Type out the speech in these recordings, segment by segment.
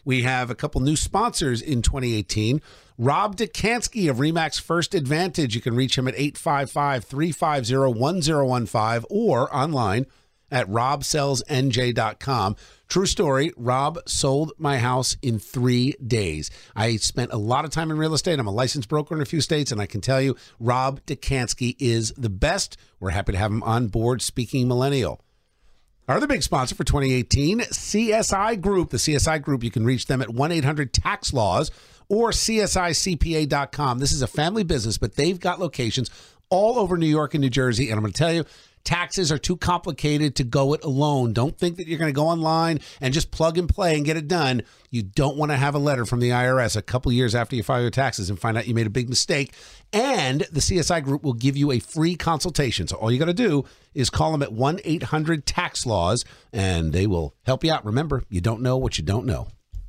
We have a couple new sponsors in 2018. Rob Dekanski of Remax First Advantage. You can reach him at 855-350-1015 or online at robsellsnj.com. True story, Rob sold my house in 3 days. I spent a lot of time in real estate. I'm a licensed broker in a few states, and I can tell you, Rob Dekanski is the best. We're happy to have him on board, Speaking Millennial. Our other big sponsor for 2018, CSI Group. The CSI Group, you can reach them at 1-800-TAX-LAWS or CSICPA.com. This is a family business, but they've got locations all over New York and New Jersey, and I'm going to tell you, taxes are too complicated to go it alone. Don't think that you're going to go online and just plug and play and get it done. You don't want to have a letter from the IRS a couple years after you file your taxes and find out you made a big mistake. And the CSI Group will give you a free consultation. So all you got to do is call them at 1-800-TAX-LAWS, and they will help you out. Remember, you don't know what you don't know.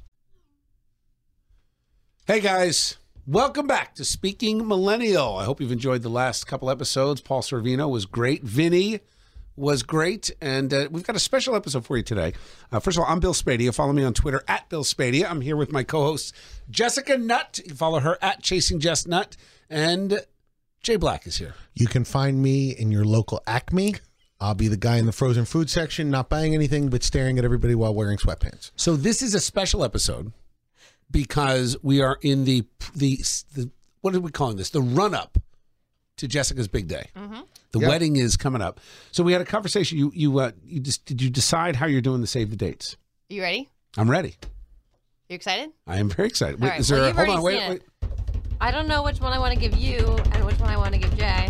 Hey, guys. Welcome back to Speaking Millennial. I hope you've enjoyed the last couple episodes. Paul Sorvino was great. Vinny was great. And we've got a special episode for you today. First of all, I'm Bill Spadia. Follow me on Twitter at Bill Spadia. I'm here with my co-host, Jessica Nutt. You can follow her at Chasing Jess Nutt. And Jay Black is here. You can find me in your local Acme. I'll be the guy in the frozen food section, not buying anything, but staring at everybody while wearing sweatpants. So this is a special episode because we are in the what are we calling this? The run-up to Jessica's big day. Mm-hmm. The wedding is coming up. So we had a conversation. Did you decide how you're doing the save the dates? You ready? I'm ready. You excited? I am very excited. All right. Is there? Well, Hold on. Wait. I don't know which one I want to give you and which one I want to give Jay.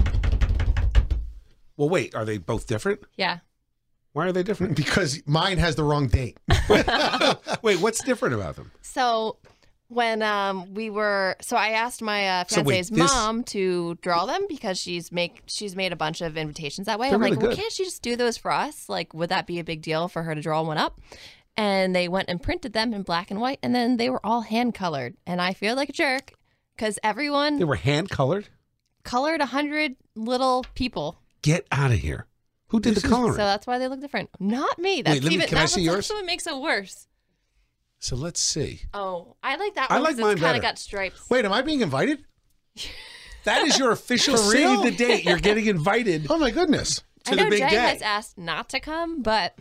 Well, wait. Are they both different? Yeah. Why are they different? Because mine has the wrong date. Wait, what's different about them? So when I asked my fiance's mom to draw them because she's made a bunch of invitations that way. I'm like, well, can't she just do those for us? Like, would that be a big deal for her to draw one up? And they went and printed them in black and white, and then they were all hand colored. And I feel like a jerk because everyone They were hand colored? Colored 100 little people. Get out of here. Who did the coloring? So that's why they look different. Not me. That's can I see yours? That's what makes it worse. So let's see. Oh, I like that one. I like mine it's kind better. of got stripes. Wait, am I being invited? That is your official For real? save the date. You're getting invited Oh my goodness! to I the know big Jay day. has asked not to come, but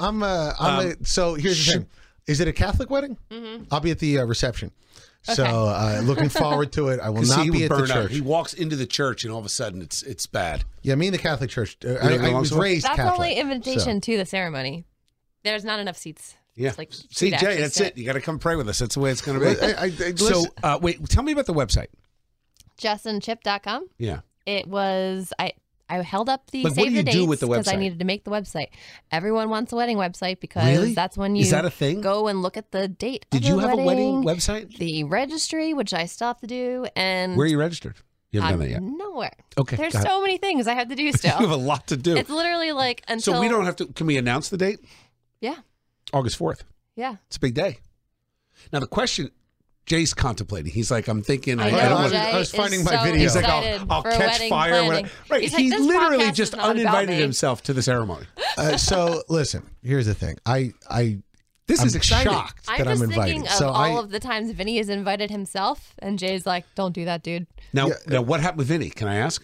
So here's the thing: is it a Catholic wedding? Mm-hmm. I'll be at the reception. Okay. So looking forward to it. I will not be at the church. He walks into the church and all of a sudden it's bad. Yeah, me and the Catholic Church. don't I belong was to it? raised that's Catholic. the only invitation so. to the ceremony. There's not enough seats. Yeah. It's like See, you'd Jay, actually that's sit. it. You got to come pray with us. That's the way it's going to be. So wait, tell me about the website. JessandChip.com. Yeah. It was I held up the Like, what save do the you do dates with the because I website? needed to make the website. Everyone wants a wedding website because Really? that's when you Is that a thing? go and look at the date. Did of you the have a wedding website? The registry, which I still have to do, and Where are you registered? You haven't I'm done that yet. nowhere. Okay, There's got it. so many things I have to do still. You have a lot to do. It's literally like until So we don't have to. Can we announce the date? Yeah. August 4th. Yeah. It's a big day. Now the question, Jay's contemplating. He's like, I'm thinking. I I know, don't want. Jay I was finding is my so video. He's like, excited I'll for catch wedding fire. planning. Whatever. Right. He's He like, this literally podcast just is not about uninvited me. himself to the ceremony. So listen, here's the thing. This is I'm exciting. shocked I'm that just I'm invited. thinking of So all of the times Vinny has invited himself, and Jay's like, "Don't do that, dude." Now, Yeah. now, what happened with Vinny? Can I ask?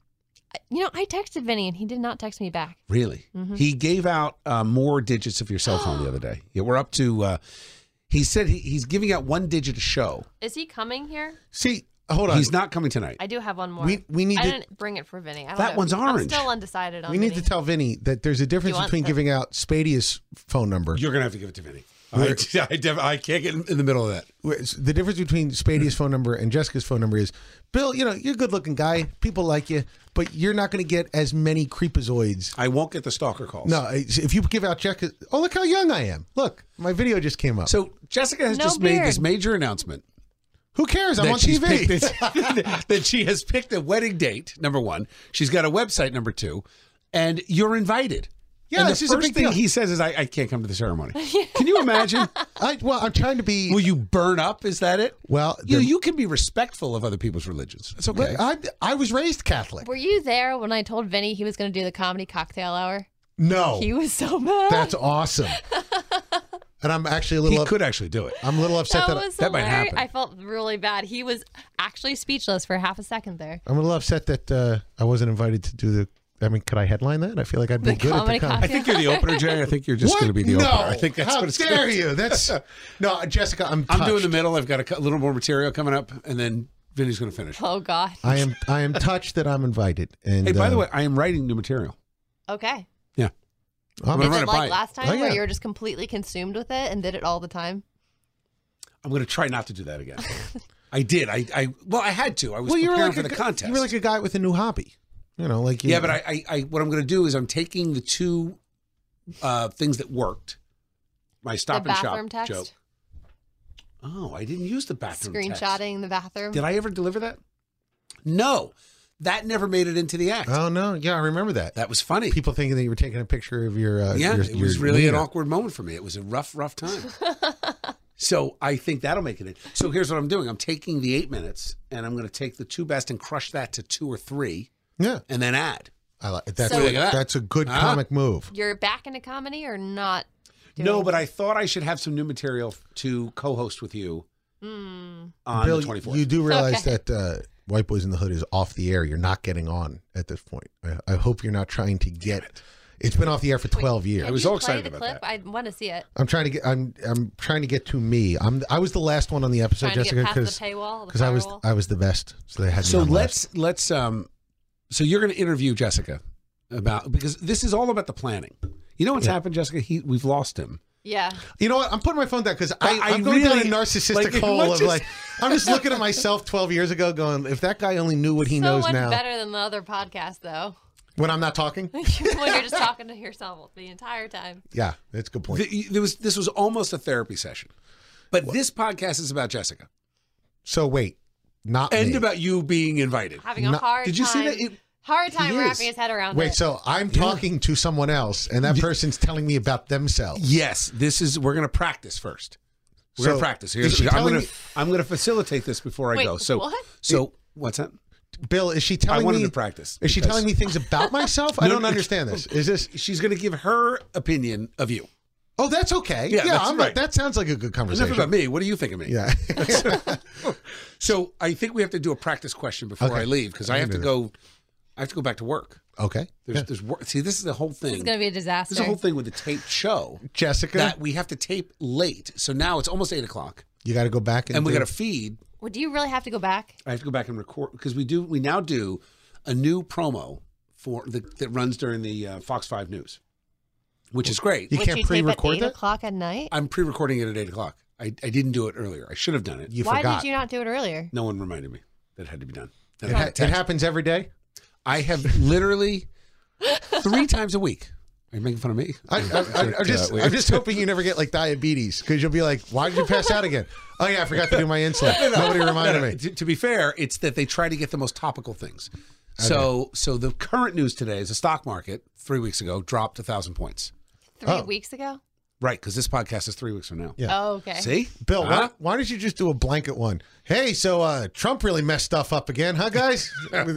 You know, I texted Vinny, and he did not text me back. Really? Mm-hmm. He gave out more digits of your cell phone the other day. Yeah, we're up to. He said he's giving out one digit a show. Is he coming here? see, hold on. He's not coming tonight. I do have one more. We need I to. didn't bring it for Vinny. I don't That know. one's orange. I'm still undecided on We need Vinny. to tell Vinny that there's a difference want between the- giving out Spadia's phone number. You're gonna have to give it to Vinny. I can't get in the middle of that. The difference between Spadia's phone number and Jessica's phone number is, Bill, you're a good-looking guy. People like you, but you're not going to get as many creepazoids. I won't get the stalker calls. No, if you give out Jessica, oh, look how young I am. Look, my video just came up. So Jessica has No just made beard. this major announcement Who cares? I'm that on she's TV. picked that she has picked a wedding date. Number one, she's got a website. Number two, and you're invited. Yeah, and this the is a first big thing deal. he says is, "I can't come to the ceremony." Can you imagine? I'm trying to be. Will you burn up? Is that it? Well, you can be respectful of other people's religions. That's okay. I was raised Catholic. Were you there when I told Vinny he was going to do the comedy cocktail hour? No, He was so mad. that's awesome. And I'm actually a little. He could actually do it. I'm a little upset that might happen. I felt really bad. He was actually speechless for half a second there. I'm a little upset that I wasn't invited to do the. I mean, could I headline that? I feel like I'd be good at the I think you're the opener, Jay. I think you're just going to be the opener. I think that's how what it's dare gonna you? That's no, Jessica. I'm doing the middle. I've got a little more material coming up, and then Vinny's going to finish. Oh God. I am touched that I'm invited. And hey, by the way, I am writing new material. Okay. Yeah. I'm Is gonna it like last time yeah. where you were just completely consumed with it and did it all the time? I'm going to try not to do that again. I did. I had to. I was preparing for the contest. You were like a guy with a new hobby. You know, like yeah, but I what I'm going to do is I'm taking the two things that worked. My Stop and Shop text? joke. Oh, I didn't use the bathroom Screenshotting text. the bathroom. Did I ever deliver that? No, that never made it into the act. Oh no, yeah, I remember that. That was funny. People thinking that you were taking a picture of your. It was really an awkward moment for me. It was a rough time. So I think that'll make it in. So here's what I'm doing. I'm taking the 8 minutes and I'm going to take the two best and crush that to 2 or 3. Yeah, and then add. I like that's So- that's a good comic move. You're back into comedy or not? No, but I thought I should have some new material to co-host with you on Bill, the 24th. you do realize that White Boys in the Hood is off the air. You're not getting on at this point. I hope you're not trying to get. It's been off the air for 12 years. I was so excited about that. I want to see it. I'm trying to get. I'm trying to get to me. I was the last one on the episode, Trying to Jessica, get past the paywall, the because firewall. I was the best. So they had. Me So on last. let's so you're going to interview Jessica about, because this is all about the planning. You know what's happened, Jessica? We've lost him. Yeah. You know what? I'm putting my phone down because I'm really- going down a narcissistic like, hole let's of just- like I'm just looking at myself 12 years ago, going, if that guy only knew what he So knows much now. better than the other podcast, though. When I'm not talking. When you're just talking to yourself the entire time. Yeah, that's a good point. This was almost a therapy session, but this podcast is about Jessica So wait, not and me. about you being invited. Having a hard Did you see time. that? Hard time He is. wrapping his head around Wait, it. so I'm talking to someone else, and that person's telling me about themselves. Yes, we're going to practice first. We're So, going to practice. is she I'm telling going to facilitate this before I Wait, go. So what? So what's that? Bill, is she I telling wanted me to practice. Is she because- telling me things about myself? I don't understand this. Is this? She's going to give her opinion of you. Oh, that's okay. Yeah, that's right. That sounds like a good Enough conversation. about me. What do you think of me? Yeah. So I think we have to do a practice question before Okay. I leave, because I have to go. I have to go back to work. Okay. There's work. See, this is the whole thing. It's going to be a disaster. This is the whole thing with the taped show. Jessica, That we have to tape late. So now it's almost 8 o'clock, you got to go back and we do- got to feed. Well, do you really have to go back? I have to go back and record, because we now do a new promo that runs during the Fox 5 News, which is great. You Would can't you tape pre-record at 8 that? o'clock at night? I'm pre-recording it at 8 o'clock. I didn't do it earlier. I should have done it. You Why forgot. did you not do it earlier? No one reminded me that it had to be done. Then It, I ha- got a it text. happens every day. I have literally 3 times a week. Are you making fun of me? I'm just hoping you never get like diabetes, because you'll be like, why did you pass out again? Oh yeah, I forgot to do my insulin. Nobody reminded me. To be fair, it's that they try to get the most topical things. So the current news today is the stock market 3 weeks ago dropped 1,000 points. 3 weeks ago? Right, because this podcast is 3 weeks from now. Yeah. Oh, okay. See? Bill, Huh? why don't you just do a blanket one? Hey, so Trump really messed stuff up again, huh, guys?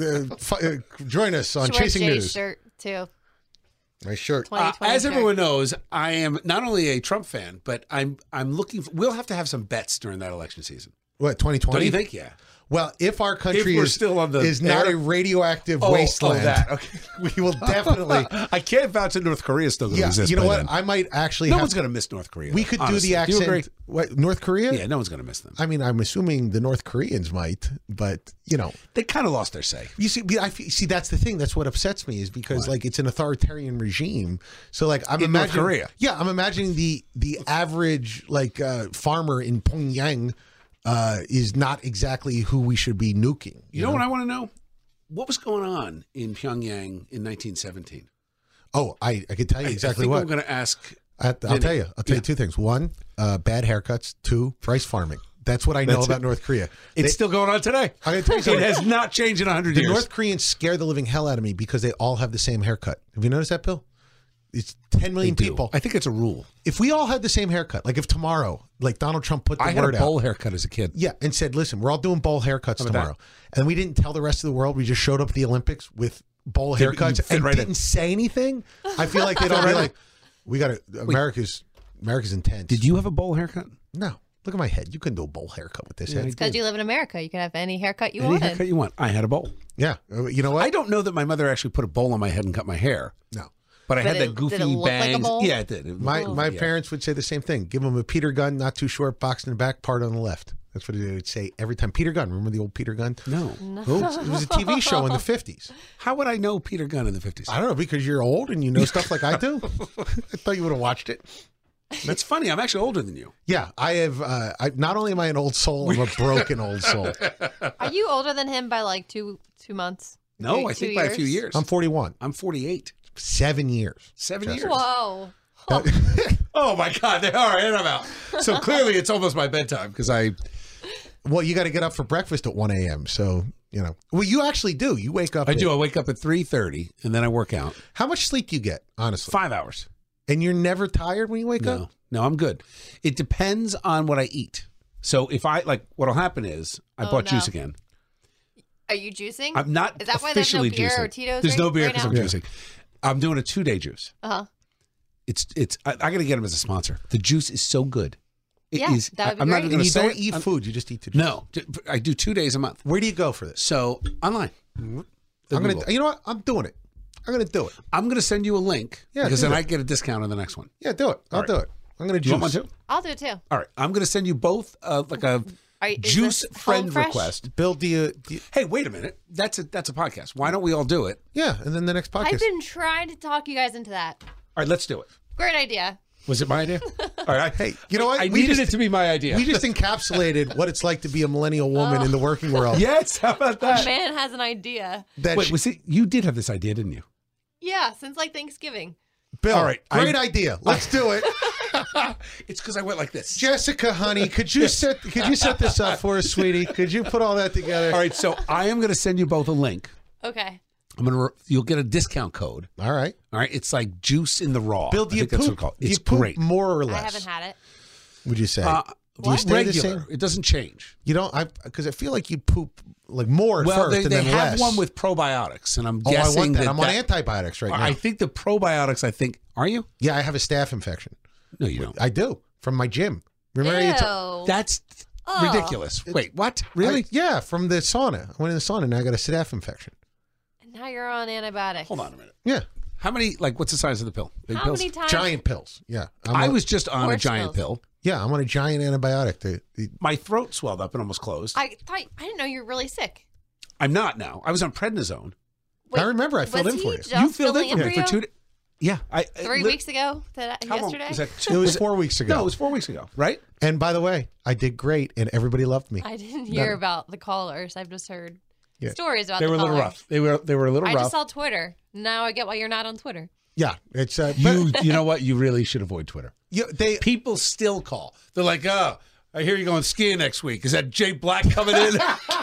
Join us on She wears Chasing Jay's News. shirt, too. My shirt. 2020 As shirt. everyone knows, I am not only a Trump fan, but I'm looking. We'll have to have some bets during that election season. What, 2020? Don't you think? Yeah. Well, if our country If we're is still on the is not air- a radioactive Oh, wasteland, that. Okay. we will definitely. I can't vouch that North Korea is still going to Yeah, exist. you know by what? then. I might actually. No have, one's going to miss North Korea. We could honestly. do the Do you agree? accent. What, North Korea? Yeah, no one's going to miss them. I mean, I'm assuming the North Koreans might, but you know, They kind of lost their say. you see, see that's the thing. That's what upsets me is because like it's an authoritarian regime. So like I'm In North imagining, Korea. yeah, I'm imagining the average like farmer in Pyongyang is not exactly who we should be nuking. You know what I want to know? What was going on in Pyongyang in 1917? Oh, I could tell you exactly I think what. I'm going to ask. I'll tell you. I'll tell you two things. One, bad haircuts. Two, rice farming. That's what I know That's about it. North Korea. It's still going on today. I'm gonna tell you It something. has not changed in 100 The years. North Koreans scare the living hell out of me because they all have the same haircut. Have you noticed that, Bill? It's 10 million They do. people. I think it's a rule. If we all had the same haircut, like if tomorrow, like Donald Trump put the I had word a bowl haircut as a kid. out, yeah, and said, "Listen, we're all doing bowl haircuts about tomorrow," and we didn't tell the rest of the world. We just showed up at the Olympics with bowl You'd haircuts fit and right in. didn't say anything. I feel like they'd all be like, "We got to America's." America's intense. Did you have a bowl haircut? No. Look at my head. You couldn't do a bowl haircut with this head. It's because you live in America. You can have any haircut you Any wanted. haircut you want. I had a bowl. Yeah. You know what? I don't know that my mother actually put a bowl on my head and cut my hair. No. But I had that goofy did it look bangs. like a bowl? Yeah, it did. My parents would say the same thing. Give them a Peter Gunn, not too short, boxed in the back, part on the left. That's what they would say every time. Peter Gunn. Remember the old Peter Gunn? No. Oops. It was a TV show in the 50s. How would I know Peter Gunn in the 50s? I don't know, because you're old and you know stuff like I do. I thought you would have watched it. That's funny. I'm actually older than you. Yeah, I have. Not only am I an old soul, I'm a broken old soul. Are you older than him by like two months? No, I think by a few years. I'm 41. I'm 48. 7 years. 7 years. Whoa. Oh my God! They are, and I'm out. So clearly, it's almost my bedtime because I. Well, you got to get up for breakfast at 1 a.m. So well, you actually do. You wake up. I do. I wake up at 3:30 and then I work out. How much sleep do you get, honestly? 5 hours. And you're never tired when you wake up? No, I'm good. It depends on what I eat. So if I what'll happen is I bought juice again. Are you juicing? I'm not. Is that why there's no officially beer juicing. or Tito's? There's no beer because right I'm juicing. I'm doing a 2-day juice. Uh-huh. It's. I got to get them as a sponsor. The juice is so good. It Yeah, is. that would be I'm not great. even And going you to don't say eat food. You just eat the juice. No, I do 2 days a month. Where do you go for this? So online. I'm gonna. You know what? I'm doing it. I'm gonna do it. I'm going to send you a link because do then that. I get a discount on the next one. Yeah, do it. I'll do it. I'm gonna Do you juice. want one too? I'll do it too. All right. I'm going to send you both like a Is juice this friend home fresh? request. Bill, do you? Hey, wait a minute. That's a podcast. Why don't we all do it? Yeah, and then the next podcast. I've been trying to talk you guys into that. All right, let's do it. Great idea. Was it my idea? All right. Hey, you know what? I We needed just- it to be my idea. We just encapsulated what it's like to be a millennial woman in the working world. Yes. How about A that? man has an idea. That Wait, was it? You did have this idea, didn't you? Yeah, since like Thanksgiving. Bill, All right, great idea. Let's do it. It's because I went like this. Jessica, honey, could you set this up for us, sweetie? Could you put all that together? All right. So I am going to send you both a link. Okay. You'll get a discount code. All right. All right. It's like juice in the raw. Bill, do I you think that's what poop? it's called. Do you It's poop great. more or less? I haven't had it. Would you say? Do you What? stay the Regular. same? It doesn't change. You don't? Because I feel like you poop like more at Well, first they and then have less. one with probiotics, and I'm I guessing want that. that I'm on antibiotics right now. I think the probiotics. Are you? Yeah, I have a staph infection. No, you don't. I do from my gym. Remember? Ew. That's ridiculous. Wait, what? Really? Yeah, from the sauna. I went in the sauna and I got a staph infection. And now you're on antibiotics. Hold on a minute. Yeah, How many? What's the size of the pill? Big How pills. many times? giant pills. Yeah, I was just on a Horse giant pills. pill. Yeah, I'm on a giant antibiotic. My throat swelled up and almost closed. I didn't know you were really sick. I'm not now. I was on prednisone. I remember I filled was in for he you. just You filled in filling for me for you 2 days. Yeah, 3 weeks ago? How long? Yesterday? Was that It was was 4 weeks ago. No, it was 4 weeks ago, right? And by the way, I did great, and everybody loved me. I didn't hear about the callers. I've just heard Yeah. stories about They were a little callers. rough. They were a little I rough. just saw Twitter. Now I get why you're not on Twitter. Yeah, it's You know what? You really should avoid Twitter. they People still call. They're like, "Oh, I hear you're going skiing next week. Is that Jay Black coming in?"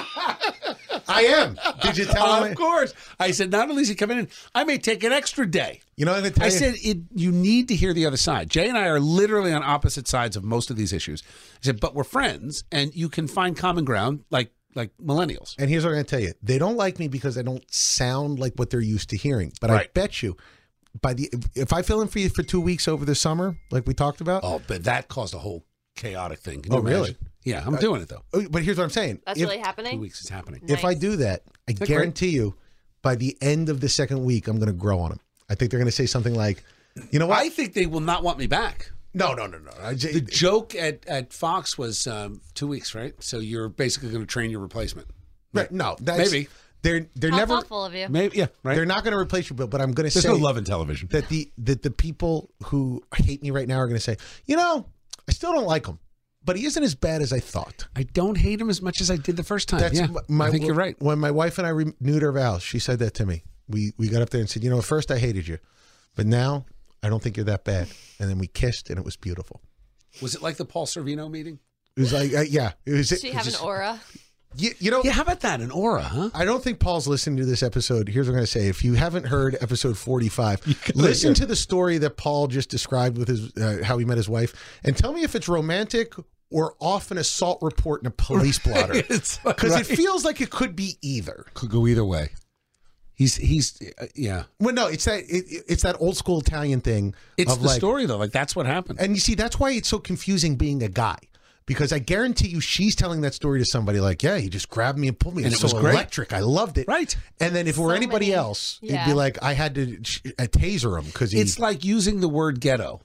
I am. Did you tell Of him? course. I said, not only is he coming in, I may take an extra day. You know what I tell I you? said, you need to hear the other side. Jay and I are literally on opposite sides of most of these issues. I said, but we're friends, and you can find common ground like millennials. And here's what I'm going to tell you: they don't like me because I don't sound like what they're used to hearing. But I Right. bet you, if I fill in for you for 2 weeks over the summer, like we talked about. Oh, but that caused a whole chaotic thing. Can you Oh, really? imagine? Yeah, I'm doing it, though. But here's what I'm saying: That's if, really 2 happening? weeks is happening. if I Nice. do that, I that guarantee you, by the end of the second week, I'm going to grow on them. I think they're going to say something like, "You know what? I think they will not want me back. No. The joke at Fox was 2 weeks, right? So you're basically going to train your replacement. Right, no, that's, Maybe. they're How never thoughtful of you. Maybe, yeah, right? they're not going to replace you, Bill. But I'm going to There's say no love in television. that the people who hate me right now are going to say, you know, I still don't like him, but he isn't as bad as I thought. I don't hate him as much as I did the first time. That's yeah, I think you're right. When my wife and I renewed our vows, she said that to me. We got up there and said, you know, at first I hated you, but now I don't think you're that bad. And then we kissed, and it was beautiful. Was it like the Paul Sorvino meeting? It was like, yeah, it was. Does she it have was an aura? You know, Yeah, how about that? An aura, huh? I don't think Paul's listening to this episode. Here's what I'm going to say. If you haven't heard episode 45, listen to the story that Paul just described with his how he met his wife, and tell me if it's romantic or off an assault report in a police blotter. It's Because right. it feels like it could be either. Could go either way. He's yeah. Well, no, it's that old school Italian thing. It's of the like, story though. Like that's what happened. And you see, that's why it's so confusing being a guy. Because I guarantee you, she's telling that story to somebody like, yeah, he just grabbed me and pulled me. And it was so great. electric. I loved it. Right. And then if it were anybody else, it'd be like, I had to taser him because it's like using the word ghetto.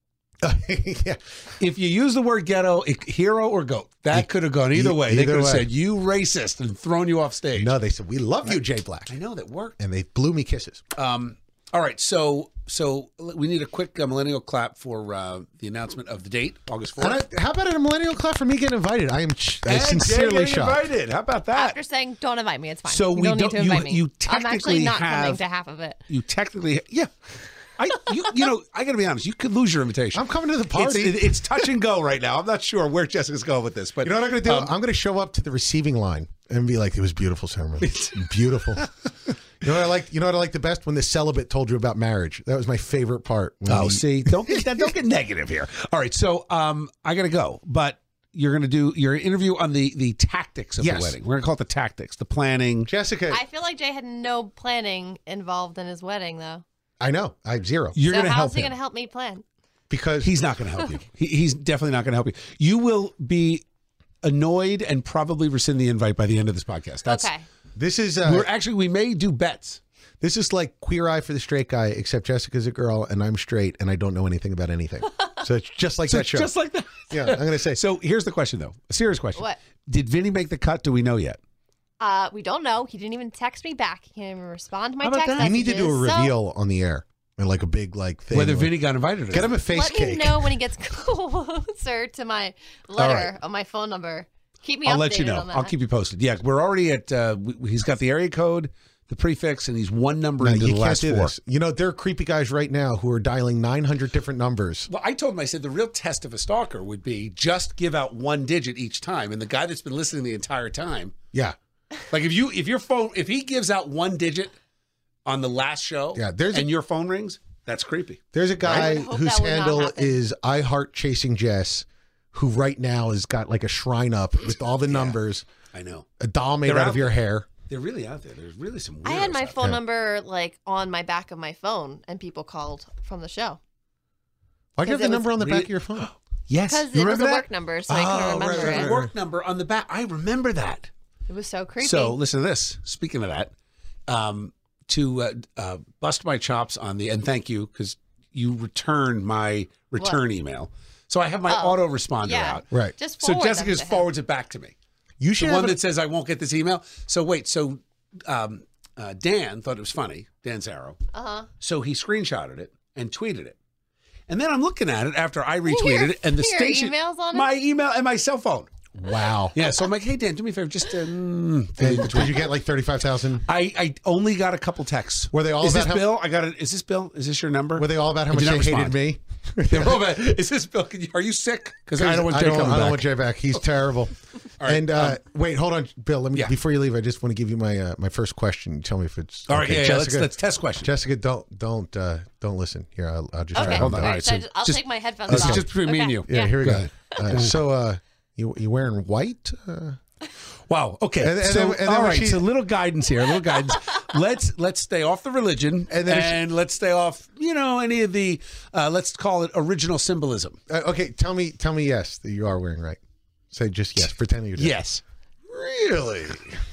Yeah. If you use the word ghetto, hero or goat, that could have gone either way. They could have said, you racist, and thrown you off stage. No, they said, we love you, Jay Black. I know, that worked. And they blew me kisses. All right, so we need a quick millennial clap for the announcement of the date, August 4th. How about a millennial clap for me getting invited? I am sincerely shocked. Invited. How about that? After saying, don't invite me, it's fine. So you don't need to invite me. You I'm actually not have, coming to half of it. You technically, yeah. I got to be honest. You could lose your invitation. I'm coming to the party. It's touch and go right now. I'm not sure where Jessica's going with this, but you know what I'm going to do? I'm going to show up to the receiving line and be like, "It was beautiful ceremony, beautiful." You know what I like? You know what I like the best? When the celibate told you about marriage. That was my favorite part. See, don't get negative here. All right, so I got to go, but you're going to do your interview on the tactics of the wedding. We're going to call it the tactics, the planning. Jessica, I feel like Jay had no planning involved in his wedding, though. I know. I have zero. You're going to help how's he him. going to help me plan? Because he's not going to help you. He's definitely not going to help you. You will be annoyed and probably rescind the invite by the end of this podcast. That's okay. This is we may do bets. This is like Queer Eye for the Straight Guy, except Jessica's a girl and I'm straight and I don't know anything about anything. So it's just like that show. Just like that. Yeah, I'm going to say. So here's the question, though. A serious question. What? Did Vinny make the cut? Do we know yet? We don't know. He didn't even text me back. He can't even respond to my text You messages. need to do a reveal on the air. And like a big thing. Whether Vinny got invited or Get him a face cake. Let me know when he gets closer to my letter on my phone number. Keep me updated. I'll let you know. On that. I'll keep you posted. Yeah, we're already at, he's got the area code, the prefix, and he's one number into the last 4. This. You know, there are creepy guys right now who are dialing 900 different numbers. Well, I told him, I said, the real test of a stalker would be just give out one digit each time. And the guy that's been listening the entire time. Yeah. Like if he gives out one digit on the last show and your phone rings, that's creepy. There's a guy whose handle is I Heart Chasing Jess, who right now has got like a shrine up with all the numbers. I know. A doll made out of your hair. They're really out there. There's really some weirdos. I had my phone number like on my back of my phone and people called from the show. Why'd you have the number on the back of your phone? Yes. Because it was a work number, so I couldn't remember it. A work number on the back. I remember that. It was so creepy. So listen to this. Speaking of that, to bust my chops on and thank you because you returned my return email. So I have my autoresponder out. Right. Just so Jessica just forwards it back to me. You should the one that says I won't get this email. So wait, so Dan thought it was funny, Dan Zarrow. So he screenshotted it and tweeted it. And then I'm looking at it after I retweeted it and the station emails on it? my email and my cell phone. Wow. Yeah, so I'm like, hey, Dan, do me a favor. Just did you get like 35,000? I only got a couple texts. Were they all Is about this Bill? I got it. Is this Bill? Is this your number? Were they all about how much they hated me? They're all about, is this Bill? Are you sick? Because I don't want Jay coming back. I don't want Jay back. He's terrible. All right, and wait, hold on, Bill. Let me before you leave. I just want to give you my my first question. Tell me if it's all right. Okay. Yeah, Jessica, let's test question. Jessica, don't listen. Here, I'll just okay. hold on. All right, so so I'll just- take my headphones This off. is just between me and you. Yeah, here we go. So you wearing white? Wow. Okay. And so then all right. So little guidance here. Little guidance. let's stay off the religion and let's stay off. Any of the let's call it original symbolism. Okay. Tell me yes that you are wearing right. Say just yes. Pretend you're yes. Really?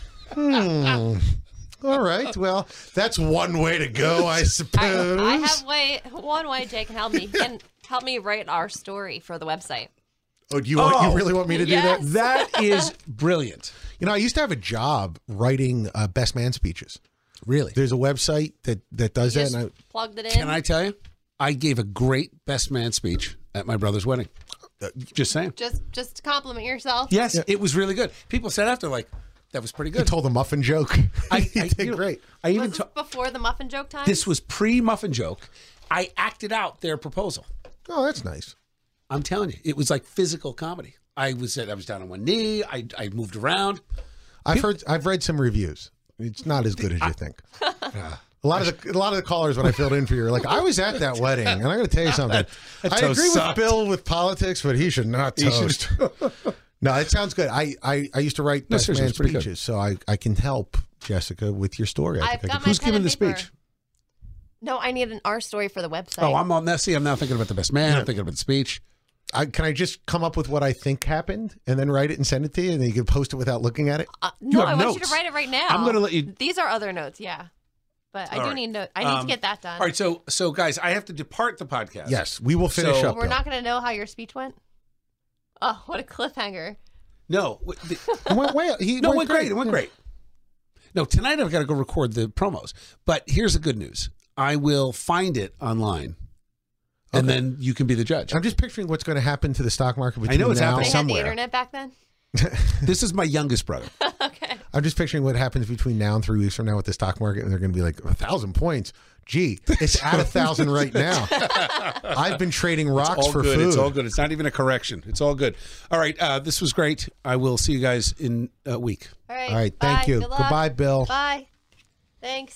All right. Well, that's one way to go, I suppose. I have one way Jay can help me. He can help me write our story for the website. Oh, you really want me to do that? That is brilliant. I used to have a job writing best man speeches. Really? There's a website that does that. And plugged it in. Can I tell you? I gave a great best man speech at my brother's wedding. Just saying. Just compliment yourself. Yes, it was really good. People said after, like, that was pretty good. You told the muffin joke. I did great. I even Was this before the muffin joke time? This was pre-muffin joke. I acted out their proposal. Oh, that's nice. I'm telling you, it was like physical comedy. I was down on one knee. I moved around. I've read some reviews. It's not as good as you think. A lot of the callers when I filled in for you were like, I was at that wedding, and I'm going to tell you something. I agree with Bill with politics, but he should not toast. No, it sounds good. I used to write best man speeches, so I can help Jessica, with your story. I've got my Who's pen giving and the paper. speech? No, I need our story for the website. Oh, I'm on Nessie. I'm now thinking about the best man. I'm thinking about the speech. Can I just come up with what I think happened and then write it and send it to you, and then you can post it without looking at it? No, I want you to write it right now. I'm going to let you. These are other notes, yeah. But I do need notes. I need to get that done. All right, so guys, I have to depart the podcast. Yes, we will finish up. We're not going to know how your speech went? Oh, what a cliffhanger. No. It went great. It went great. No, tonight I've got to go record the promos. But here's the good news. I will find it online. And then you can be the judge. I'm just picturing what's going to happen to the stock market between now and somewhere. They had the internet back then? This is my youngest brother. Okay. I'm just picturing what happens between now and 3 weeks from now with the stock market, and they're going to be like 1,000 points. Gee, it's at 1,000 right now. I've been trading rocks for food. It's all good. It's not even a correction. It's all good. All right. This was great. I will see you guys in a week. All right. All right. Thank you. Goodbye, Bill. Bye. Thanks.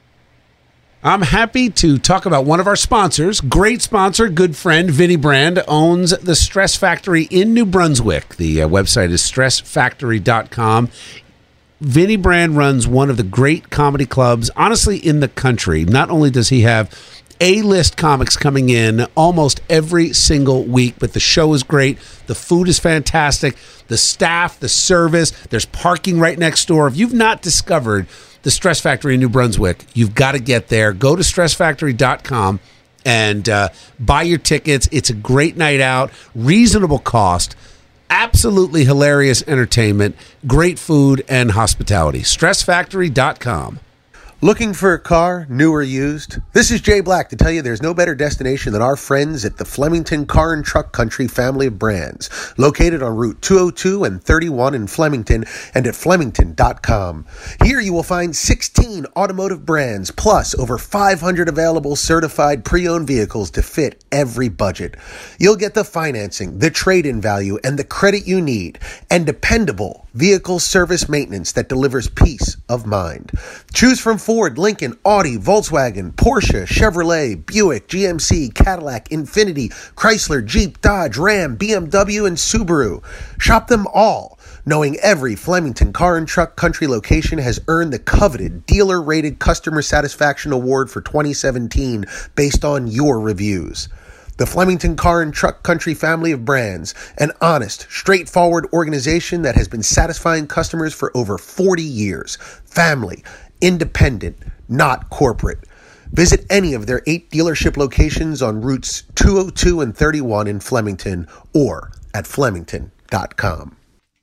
I'm happy to talk about one of our sponsors. Great sponsor, good friend, Vinny Brand, owns the Stress Factory in New Brunswick. The website is stressfactory.com. Vinny Brand runs one of the great comedy clubs, honestly, in the country. Not only does he have A-list comics coming in almost every single week, but the show is great. The food is fantastic. The staff, the service, there's parking right next door. If you've not discovered the Stress Factory in New Brunswick, you've got to get there. Go to stressfactory.com and buy your tickets. It's a great night out, reasonable cost, absolutely hilarious entertainment, great food and hospitality. Stressfactory.com. Looking for a car, new or used? This is Jay Black to tell you there's no better destination than our friends at the Flemington Car and Truck Country family of brands, located on Route 202 and 31 in Flemington and at Flemington.com. Here you will find 16 automotive brands, plus over 500 available certified pre-owned vehicles to fit every budget. You'll get the financing, the trade-in value, and the credit you need, and dependable vehicle service maintenance that delivers peace of mind. Choose from Ford, Lincoln, Audi, Volkswagen, Porsche, Chevrolet, Buick, GMC, Cadillac, Infiniti, Chrysler, Jeep, Dodge, Ram, BMW, and Subaru. Shop them all, knowing every Flemington Car and Truck Country location has earned the coveted dealer-rated customer satisfaction award for 2017 based on your reviews. The Flemington Car and Truck Country family of brands, an honest, straightforward organization that has been satisfying customers for over 40 years. Family, independent, not corporate. Visit any of their 8 dealership locations on routes 202 and 31 in Flemington or at Flemington.com.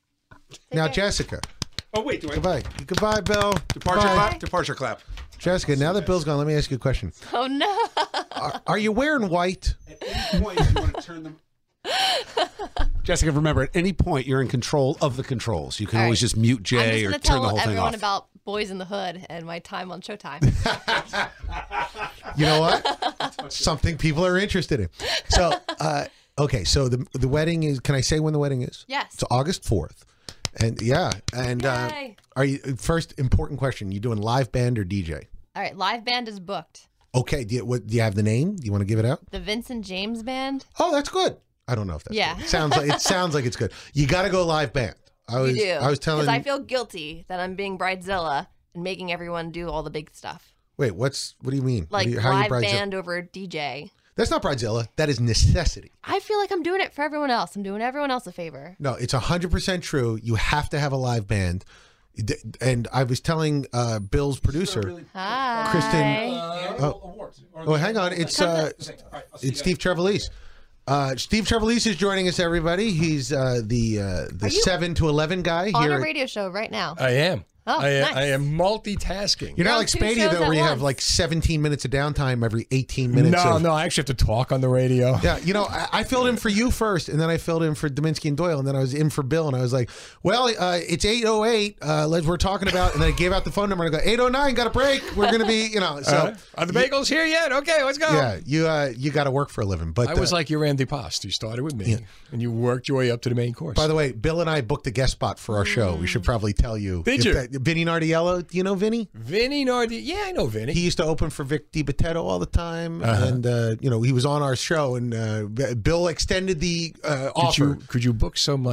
Now, Jessica. Oh, wait. Goodbye. Goodbye, Bill. Departure clap. Departure clap. Jessica, now that Bill's gone, let me ask you a question. Oh, no. Are you wearing white? At any point, you want to turn them. Jessica, remember, at any point, you're in control of the controls. You can always just mute Jay or turn the whole thing off. I'm just going to tell everyone about Boys in the Hood and my time on Showtime. You know what? Something people are interested in. So, okay, so the wedding is, can I say when the wedding is? Yes. It's August 4th. And are you, first important question, you doing live band or DJ? All right, live band is booked. Okay, do you have the name? Do you want to give it out? The Vincent James Band. Oh, that's good. I don't know if that's good. It sounds like it's good. You got to go live band. You do. I was telling, because I feel guilty that I'm being Bridezilla and making everyone do all the big stuff. Wait, what do you mean? Like live band over DJ. That's not Bridezilla. That is necessity. I feel like I'm doing it for everyone else. I'm doing everyone else a favor. No, it's 100% true. You have to have a live band. And I was telling Bill's producer, Hi. Kristen. Hang on. It's Steve Trevelise. Steve Trevelise is joining us, everybody. He's the 7 to 11 guy on here a radio show right now. I am. Oh, nice. I am multitasking. You're not like Spadia, though, where you have like 17 minutes of downtime every 18 minutes. No, I actually have to talk on the radio. Yeah, I filled in for you first, and then I filled in for Dominski and Doyle, and then I was in for Bill, and I was like, well, it's 8:08. We're talking about, and then I gave out the phone number, and I go, 8:09, got a break. We're going to be, so. Are the bagels here yet? Okay, let's go. Yeah, you got to work for a living. But I was like your Randy Post. You started with me, and you worked your way up to the main course. By the way, Bill and I booked a guest spot for our show. We should probably tell you. Did you? Vinny Nardiello. Do you know Vinny? Vinny Nardiello. Yeah, I know Vinny. He used to open for Vic DiBattista all the time, and he was on our show. And Bill extended the offer. Could you book some like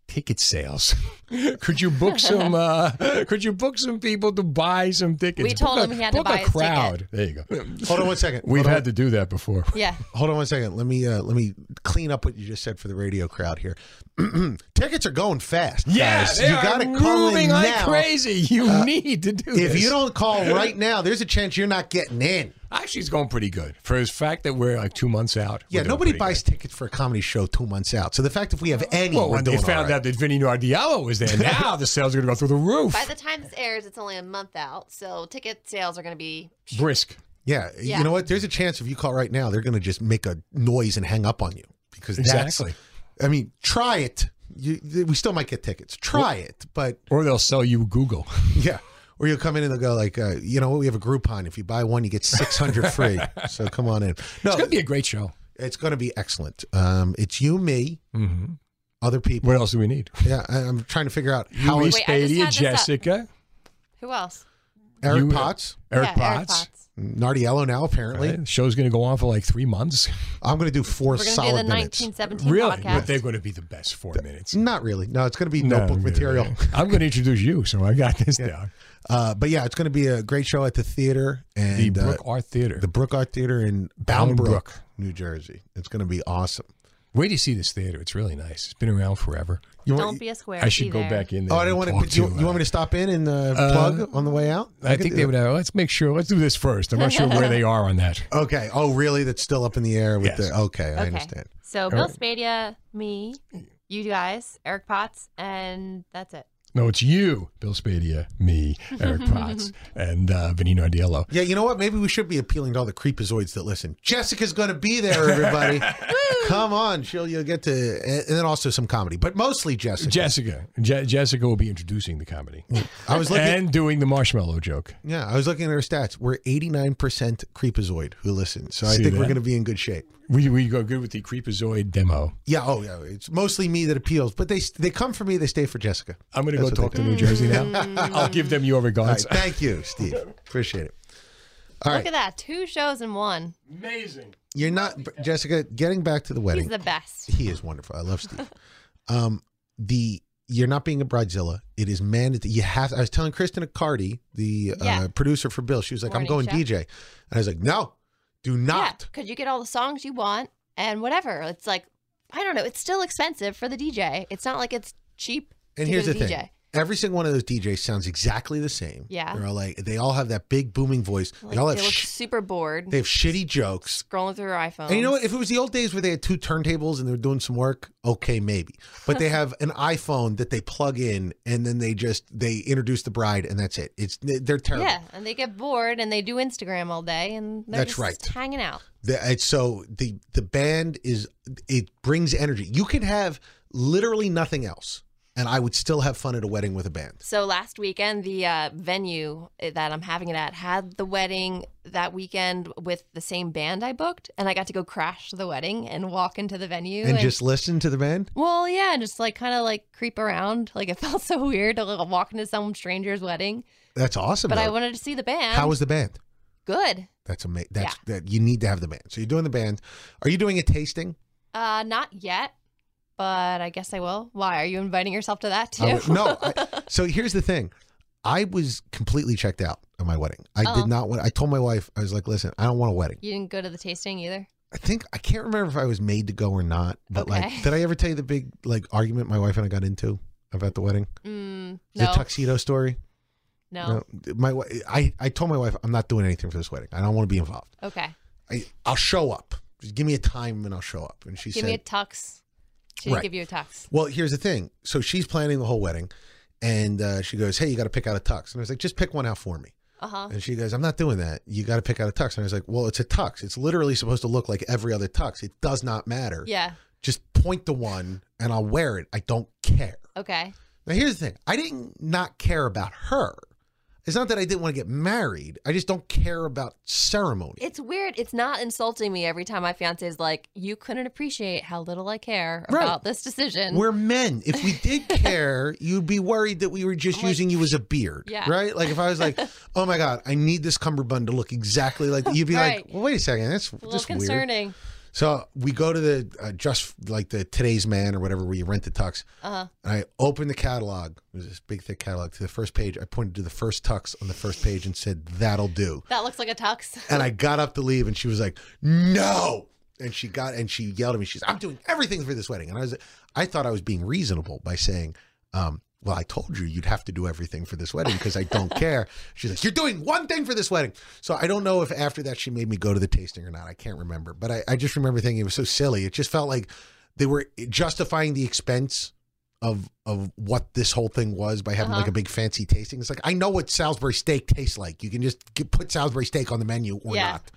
ticket sales. Could you book some? Could you book some people to buy some tickets? We told him he had to buy a crowd. There you go. Hold on one second. We've had to do that before. Yeah. Hold on one second. Let me clean up what you just said for the radio crowd here. Tickets are going fast. Yeah, guys. they you are got to call in moving like now. crazy. You need to do this. If you don't call right now, there's a chance you're not getting in. Actually, it's going pretty good for the fact that we're like 2 months out. Yeah, nobody buys tickets for a comedy show 2 months out. So the fact if we have any, well, we're when they doing found all right. out that Vinny Nardiello was there, now the sales are going to go through the roof. By the time this airs, it's only a month out, so ticket sales are going to be Brisk. Yeah, you know what? There's a chance if you call right now, they're going to just make a noise and hang up on you because Exactly. I mean, try it. We still might get tickets. Try it, but Or they'll sell you Google. yeah. Or you'll come in and they'll go like, you know what? We have a Groupon. If you buy one, you get 600 free. So come on in. No, It's going to be a great show. it's going to be excellent. It's you, me, other people. What else do we need? Yeah, I'm trying to figure out how Louis Wait, I just Spadia, had this up. Jessica, who else? Eric you- Potts, Eric Yeah, Potts. Nardiello now apparently. Right? The show's going to go on for like 3 months. I'm going to do 4 We're going to do solid the minutes. 1917 Really? podcast. But they're going to be the best 4 minutes. Not really. No, it's going to be No, notebook really. material. I'm going to introduce you, so I got this down. But yeah, it's going to be a great show at the theater and The Brook Art Theater. the Brook Art Theater in Bound Bound Brook, Brook. New Jersey. It's going to be awesome. Where do you see this theater? It's really nice. It's been around forever. Don't be a square. I should be go there. back in there. Oh, I didn't want to. You want me to stop in and plug on the way out? I think they would have. Let's make sure. Let's do this first. I'm not sure where they are on that. Okay. Oh, really? That's still up in the air with Yes. the. Okay, I understand. So Bill Spadia, me, you guys, Eric Potts, and that's it. No, it's you, Bill Spadia, me, Eric Potts, and Vinny Nardiello. Yeah, you know what? Maybe we should be appealing to all the creepazoids that listen. Jessica's going to be there, everybody. Come on, you'll get to, and then also some comedy, but mostly Jessica. Jessica will be introducing the comedy. I was looking and doing the marshmallow joke. Yeah, I was looking at our stats. We're 89% creepazoid who listen, so I See think we're that? going to be in good shape. We go good with the Creepazoid demo. Yeah, oh yeah, it's mostly me that appeals, but they come for me, they stay for Jessica. I'm going to go That's what talk they to do. New Jersey now. I'll give them your All right, regards. thank you, Steve. Appreciate it. All Look right, at that. 2 shows in one. Amazing. you're not Jessica. Getting back to the wedding, He's the best. he is wonderful. I love Steve. You're not being a bridezilla. It is mandatory. You have. I was telling Kristen Accardi, the Yeah. producer for Bill. She was like, "I'm Morning going show. DJ," and I was like, "No, do Yeah, not." because you get all the songs you want and whatever. It's like, I don't know. It's still expensive for the DJ. It's not like it's cheap. And to here's go the to thing: DJ. every single one of those DJs sounds exactly the same. Yeah. They're all like, they all have that big booming voice. Like, they all have they look super bored. they have shitty jokes. Scrolling through their iPhone. And you know what? If it was the old days where they had 2 turntables and they were doing some work, okay, maybe. But they have an iPhone that they plug in and then they introduce the bride and that's it. They're terrible. Yeah, and they get bored and they do Instagram all day and they're That's just right. hanging out. So the band it brings energy. You can have literally nothing else, and I would still have fun at a wedding with a band. So last weekend, the venue that I'm having it at had the wedding that weekend with the same band I booked, and I got to go crash the wedding and walk into the venue And just listen to the band? well, yeah, and just like kind of like creep around. Like it felt so weird to like walk into some stranger's wedding, That's awesome. but I though. wanted to see the band. How was the band? Good? That's amazing. That you need to have the band. So you're doing the band. Are you doing a tasting? Not yet, but I guess I will. Why? Are you inviting yourself to that too? No. So here's the thing. I was completely checked out at my wedding. I did not want. I told my wife, I was like, "Listen, I don't want a wedding." You didn't go to the tasting either? I can't remember if I was made to go or not. But Okay. like, did I ever tell you the big like argument my wife and I got into about the wedding? No. The tuxedo story. No. I told my wife I'm not doing anything for this wedding. I don't want to be involved. Okay. I'll show up. Just give me a time and I'll show up. And she Give said, me a tux. She didn't Right. give you a tux. well, here's the thing. So she's planning the whole wedding, and she goes, "Hey, you got to pick out a tux." And I was like, "Just pick one out for me." And she goes, "I'm not doing that. You got to pick out a tux." And I was like, "Well, it's a tux. It's literally supposed to look like every other tux. It does not matter. Yeah. Just point to one and I'll wear it. I don't care." Okay. Now, here's the thing. I didn't not care about her. It's not that I didn't want to get married. I just don't care about ceremony. It's weird. It's not insulting me every time my fiance is like, you couldn't appreciate how little I care Right. about this decision. We're men. If we did care, you'd be worried that we were just I'm like, using you as a beard. Yeah. Right? Like if I was like, oh my God, I need this cummerbund to look exactly like that. You'd be Right. like, well, wait a second. That's it's a little just weird. concerning. So we go to the just like the Today's Man or whatever where you rent the tux. And I opened the catalog. It was this big thick catalog. To the first page, I pointed to the first tux on the first page and said, "That'll do." That looks like a tux. And I got up to leave, and she was like, "No!" And she yelled at me. She's, "I'm doing everything for this wedding." And I thought I was being reasonable by saying, well, I told you you'd have to do everything for this wedding because I don't care. She's like, "You're doing one thing for this wedding." So I don't know if after that she made me go to the tasting or not. I can't remember. But I just remember thinking it was so silly. It just felt like they were justifying the expense of what this whole thing was by having like a big fancy tasting. It's like, I know what Salisbury steak tastes like. You can just put Salisbury steak on the menu or not.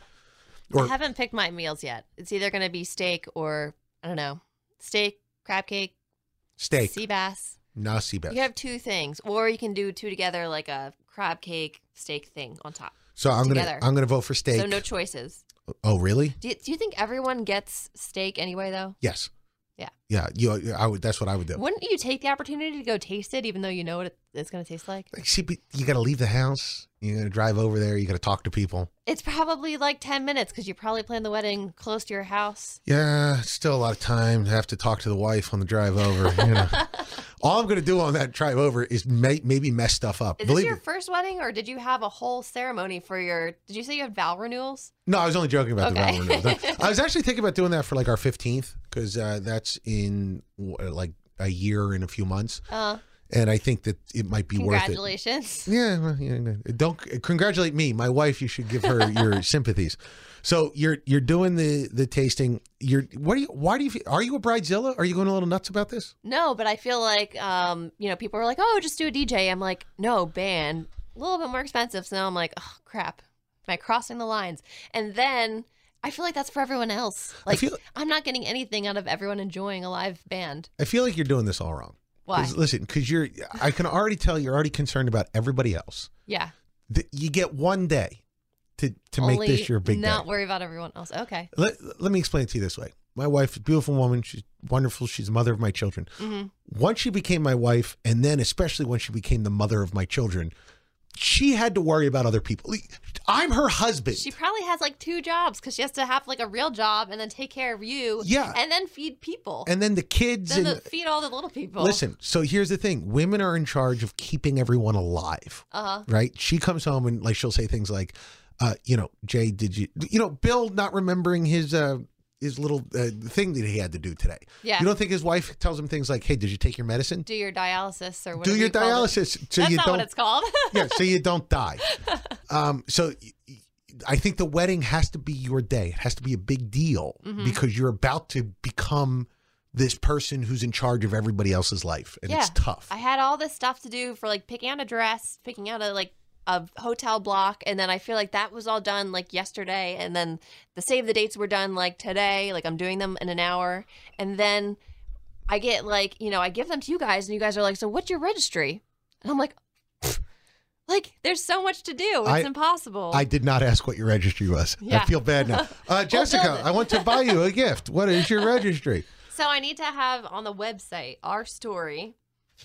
I haven't picked my meals yet. It's either going to be steak or, I don't know, steak, crab cake, steak, sea bass. No, sea bass. You have two things, or you can do two together, like a crab cake steak thing on top. So I'm gonna vote for steak. So no choices. Oh, really? Do you think everyone gets steak anyway, though? Yes. Yeah. Yeah. I would. That's what I would do. Wouldn't you take the opportunity to go taste it, even though you know what it's going to taste like? See, but you got to leave the house. You got to drive over there. You got to talk to people. It's probably like 10 minutes because you probably planned the wedding close to your house. Yeah, it's still a lot of time to have to talk to the wife on the drive over. You know, all I'm going to do on that drive over is maybe mess stuff up. Is this your first wedding, or did you have a whole ceremony for your? Did you say you had vow renewals? No, I was only joking about the vow renewals. I was actually thinking about doing that for like our 15th because that's in like a year and a few months. And I think that it might be worth it. Congratulations. Yeah, well, don't congratulate me. My wife, you should give her your sympathies. So you're doing the tasting. Why do you are you a bridezilla? Are you going a little nuts about this? No, but I feel like people are like, "Oh, just do a DJ." I'm like, "No, band. A little bit more expensive." So now I'm like, "Oh, crap. Am I crossing the lines?" And then I feel like that's for everyone else. Like I'm not getting anything out of everyone enjoying a live band. I feel like you're doing this all wrong. Why? Listen, because I can already tell you're already concerned about everybody else. Yeah. You get one day to make this your big day. Not worry about everyone else. Okay. Let me explain it to you this way. My wife, a beautiful woman. She's wonderful. She's the mother of my children. Mm-hmm. Once she became my wife, and then especially when she became the mother of my children, she had to worry about other people. I'm her husband. She probably has like 2 jobs because she has to have like a real job and then take care of you. Yeah. And then feed people. And then the kids. Then feed all the little people. Listen, so here's the thing. Women are in charge of keeping everyone alive. Right? She comes home and like she'll say things like, Jay, did you, Bill not remembering his little thing that he had to do today. Yeah. You don't think his wife tells him things like, "Hey, did you take your medicine? Do your dialysis or whatever. Do your dialysis so That's you not don't." what it's called. Yeah, so you don't die. So I think the wedding has to be your day. It has to be a big deal because you're about to become this person who's in charge of everybody else's life, and it's tough. I had all this stuff to do for like picking out a dress, picking out a hotel block, and then I feel like that was all done like yesterday, and then the save the dates were done like today, like I'm doing them in an hour, and then I get like, I give them to you guys, and you guys are like, "So what's your registry?" And I'm like, like there's so much to do, it's impossible. I did not ask what your registry was. Yeah. I feel bad now. Jessica, I want to buy you a gift. What is your registry? So I need to have on the website our story.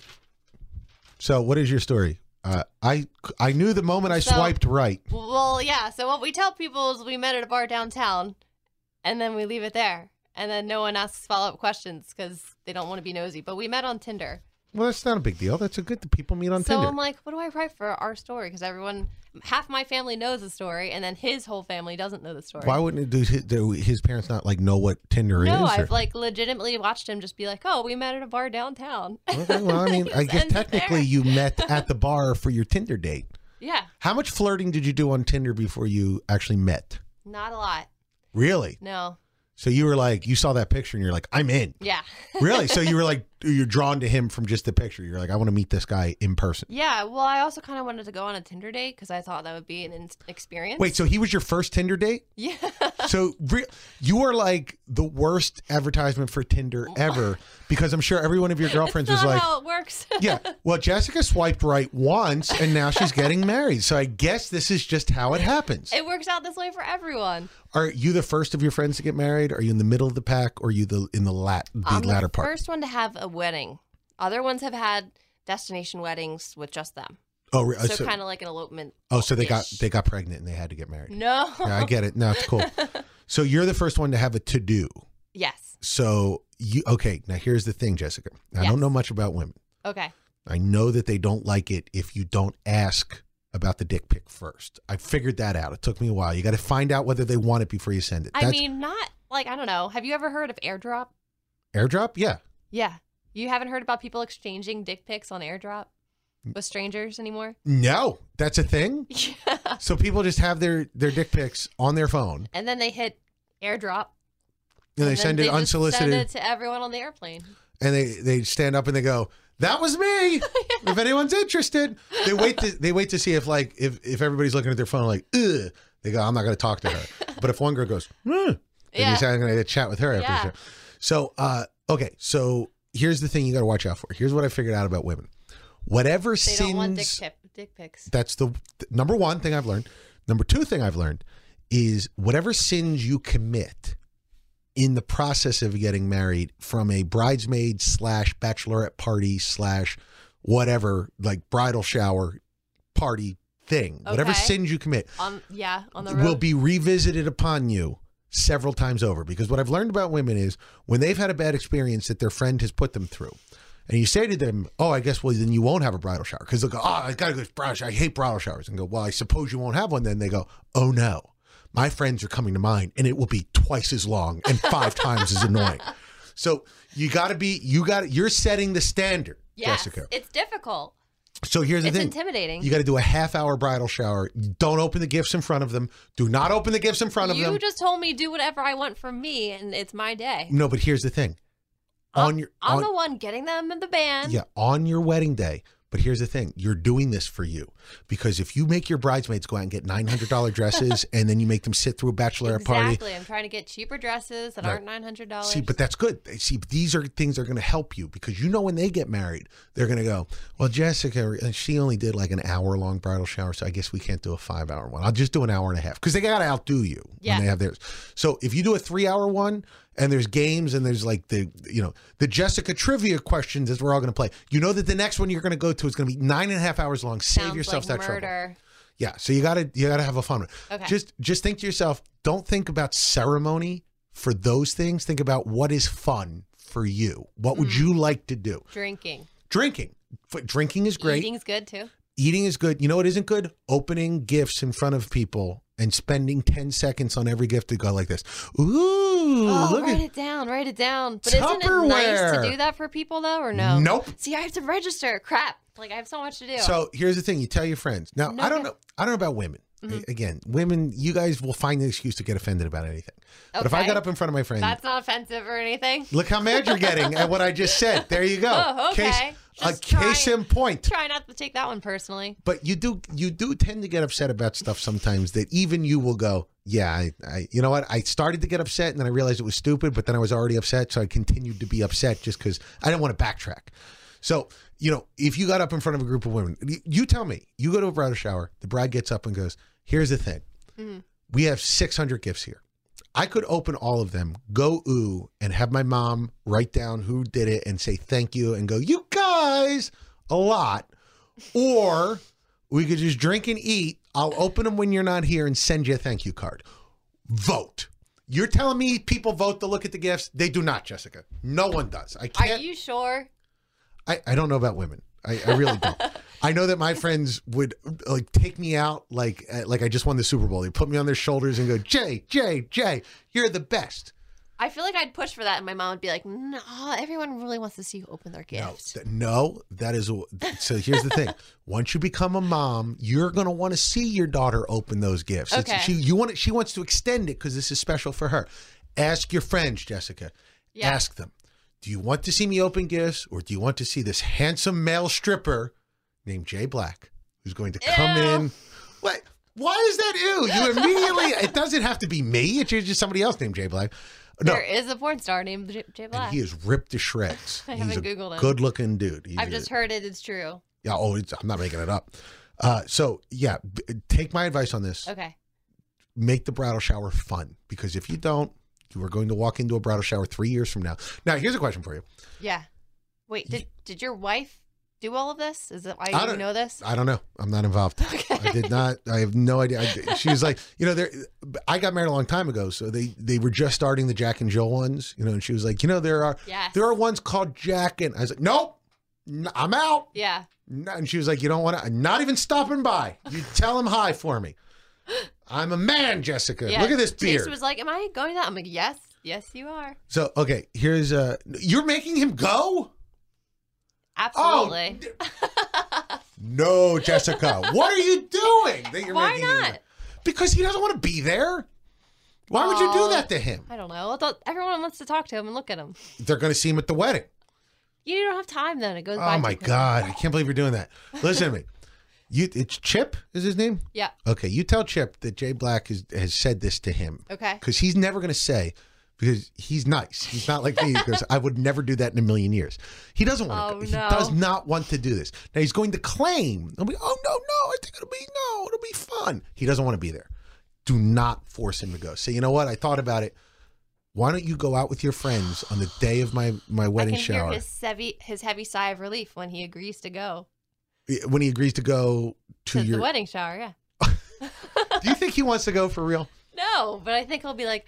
So what is your story? I knew the moment I swiped right. Well, yeah. So what we tell people is we met at a bar downtown, and then we leave it there. And then no one asks follow-up questions because they don't want to be nosy. But we met on Tinder. Well, that's not a big deal. That's good that people meet on Tinder. So I'm like, what do I write for our story? Because half my family knows the story, and then his whole family doesn't know the story. Why wouldn't do his parents not like know what Tinder is? No, I've like legitimately watched him just be like, "Oh, we met at a bar downtown." Okay, well, I mean, I guess technically you met at the bar for your Tinder date. Yeah. How much flirting did you do on Tinder before you actually met? Not a lot. Really? No. So you were like, you saw that picture and you're like, "I'm in." Yeah. Really? So you were like, you're drawn to him from just the picture. You're like, "I want to meet this guy in person." Yeah. Well, I also kind of wanted to go on a Tinder date because I thought that would be an experience. Wait, so he was your first Tinder date? Yeah. So you are like the worst advertisement for Tinder ever because I'm sure every one of your girlfriends was like, how it works. Yeah. Well, Jessica swiped right once and now she's getting married. So I guess this is just how it happens. It works out this way for everyone. Are you the first of your friends to get married? Are you in the middle of the pack or are you in the latter part? First one to have a wedding. Other ones have had destination weddings with just them. Oh, so kind of like an elopement. Oh, so they got pregnant and they had to get married. No. Yeah, I get it. No, it's cool. So you're the first one to have a to-do. Yes. So okay, now here's the thing, Jessica. I don't know much about women. Okay. I know that they don't like it if you don't ask about the dick pic first. I figured that out. It took me a while. You got to find out whether they want it before you send it. I mean, not like, I don't know. Have you ever heard of AirDrop? AirDrop? Yeah. Yeah. You haven't heard about people exchanging dick pics on AirDrop with strangers anymore? No, that's a thing? Yeah. So people just have their dick pics on their phone. And then they hit AirDrop. And they send it unsolicited. Send it to everyone on the airplane. And they stand up and they go, "That was me." If anyone's interested, they wait to see if everybody's looking at their phone like, ugh. They go, "I'm not going to talk to her." But if one girl goes, then you say, "I'm going to chat with her after the show." So, okay. So here's the thing you got to watch out for. Here's what I figured out about women. Whatever sins, don't want dick pics. That's the number one thing I've learned. Number two thing I've learned is whatever sins you commit in the process of getting married, from a bridesmaid / bachelorette party / whatever, like bridal shower party thing, whatever sins you commit on the road, will be revisited upon you several times over. Because what I've learned about women is when they've had a bad experience that their friend has put them through, and you say to them, "Oh, I guess, well, then you won't have a bridal shower." Because they'll go, "Oh, I got to go to bridal shower. I hate bridal showers." And go, "Well, I suppose you won't have one." Then they go, "Oh, no. My friends are coming to mine, and it will be twice as long and 5 times as annoying." So you're setting the standard, Jessica. It's difficult. So here's the thing. It's intimidating. You got to do a half-hour bridal shower. Don't open the gifts in front of them. Do not open the gifts in front of them. You just told me do whatever I want for me, and it's my day. No, but here's the thing. I'm the one getting them in the band. Yeah, on your wedding day. But here's the thing. You're doing this for you. Because if you make your bridesmaids go out and get $900 dresses and then you make them sit through a bachelorette party. Exactly. I'm trying to get cheaper dresses that aren't $900. See, but that's good. See, these are things that are going to help you, because you know when they get married, they're going to go, "Well, Jessica, she only did like an hour-long bridal shower, so I guess we can't do a 5-hour one. I'll just do an hour and a half." Because they got to outdo you when they have theirs. So if you do a 3-hour one, and there's games, and there's like the Jessica trivia questions that we're all going to play. You know that the next one you're going to go to is going to be 9.5 hours long. Save yourself like that murder. trouble. Yeah, so you gotta have a fun one. Okay. Just think to yourself. Don't think about ceremony for those things. Think about what is fun for you. What would you like to do? Drinking is great. Eating's good too. Eating is good. You know what isn't good? Opening gifts in front of people and spending 10 seconds on every gift to go like this. Ooh, write it down. But isn't it nice to do that for people though, or no? Nope. See, I have to register. Crap. Like, I have so much to do. So here's the thing. You tell your friends. Now, I don't know about women. Again, women, you guys will find an excuse to get offended about anything. But if I got up in front of my friend. That's not offensive or anything. Look how mad you're getting at what I just said. There you go. Oh, okay. Case in point. Try not to take that one personally. But you do tend to get upset about stuff sometimes that even you will go, yeah, I you know what? I started to get upset and then I realized it was stupid, but then I was already upset. So I continued to be upset just because I didn't want to backtrack. So, if you got up in front of a group of women, you tell me, you go to a bridal shower, the bride gets up and goes, "Here's the thing. We have 600 gifts here. I could open all of them, go ooh, and have my mom write down who did it and say thank you and go, you guys, a lot. Or we could just drink and eat. I'll open them when you're not here and send you a thank you card. Vote." You're telling me people vote to look at the gifts? They do not, Jessica. No one does. I can't. Are you sure? I don't know about women. I really don't. I know that my friends would like take me out like I just won the Super Bowl. They put me on their shoulders and go, Jay, you're the best. I feel like I'd push for that, and my mom would be like, "No, everyone really wants to see you open their gifts." No, that is. So here's the thing: once you become a mom, you're going to want to see your daughter open those gifts. Okay. She wants to extend it because this is special for her. Ask your friends, Jessica. Yeah. Ask them. Do you want to see me open gifts, or do you want to see this handsome male stripper named Jay Black who's going to come in? What? Why is that ew? You immediately, it doesn't have to be me. It's just somebody else named Jay Black. No. There is a porn star named Jay Black. And he is ripped to shreds. I haven't Googled him. Good-looking dude. I've just heard it's true. Yeah. Oh, I'm not making it up. So, yeah, take my advice on this. Okay. Make the bridal shower fun, because if you don't, you are going to walk into a bridal shower 3 years from now. Now, here's a question for you. Yeah. Wait, did your wife do all of this? Is it why you know this? I don't know. I'm not involved. Okay. I did not. I have no idea. She was like, I got married a long time ago, so they were just starting the Jack and Jill ones, and she was like, there are ones called Jack, and I was like, nope, I'm out. Yeah. And she was like, you don't want to, not even stopping by. You tell him hi for me. I'm a man, Jessica. Yeah. Look at this beard. She was like, am I going to that? I'm like, yes, you are. So, okay, here's you're making him go? Absolutely. Oh, no, Jessica. What are you doing? That you're Why not? Because he doesn't want to be there. Why would you do that to him? I don't know. Everyone wants to talk to him and look at him. They're going to see him at the wedding. You don't have time then. It goes by. Oh, my God. I can't believe you're doing that. Listen to me. It's Chip is his name? Yeah. Okay, you tell Chip that Jay Black has said this to him. Okay. Because he's never going to say, because he's nice. He's not like me, because I would never do that in a million years. He doesn't want to go. No. He does not want to do this. Now, he's going to claim, no, I think it'll be fun. He doesn't want to be there. Do not force him to go. Say, you know what? I thought about it. Why don't you go out with your friends on the day of my wedding shower? I can hear his heavy sigh of relief when he agrees to go. When he agrees to go to the wedding shower, yeah. Do you think he wants to go for real? No, but I think he'll be like,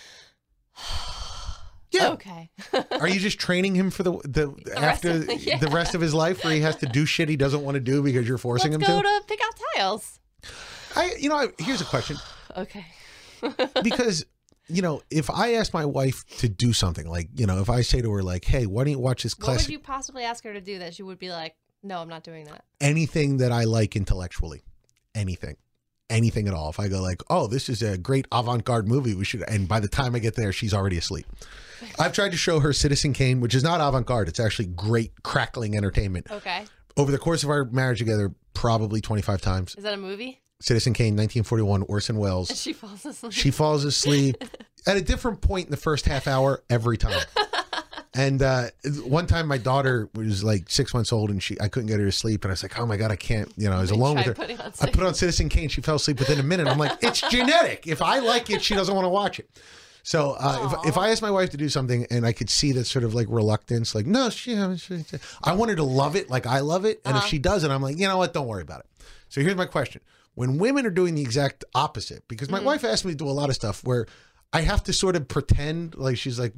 yeah. Okay. Are you just training him for the rest of his life, where he has to do shit he doesn't want to do because you're forcing him to? Let's go to pick out tiles. Here's a question. Okay. Because, if I ask my wife to do something, like, if I say to her, like, hey, why don't you watch this classic? What would you possibly ask her to do that she would be like, no, I'm not doing that? Anything that I like intellectually. Anything at all. If I go like, oh, this is a great avant-garde movie, we should, and by the time I get there, she's already asleep. I've tried to show her Citizen Kane, which is not avant-garde. It's actually great, crackling entertainment. Okay. Over the course of our marriage together, probably 25 times. Is that a movie? Citizen Kane, 1941, Orson Welles. And she falls asleep. She falls asleep at a different point in the first half hour every time. And one time my daughter was like 6 months old, and I couldn't get her to sleep. And I was like, oh my God, I can't, I was alone with her. I put on Citizen Kane. She fell asleep within a minute. I'm like, it's genetic. If I like it, she doesn't want to watch it. So if I asked my wife to do something and I could see that sort of like reluctance, like, no, I want her to love it like I love it. And if she doesn't, I'm like, you know what? Don't worry about it. So here's my question. When women are doing the exact opposite, because my wife asked me to do a lot of stuff where I have to sort of pretend like she's like,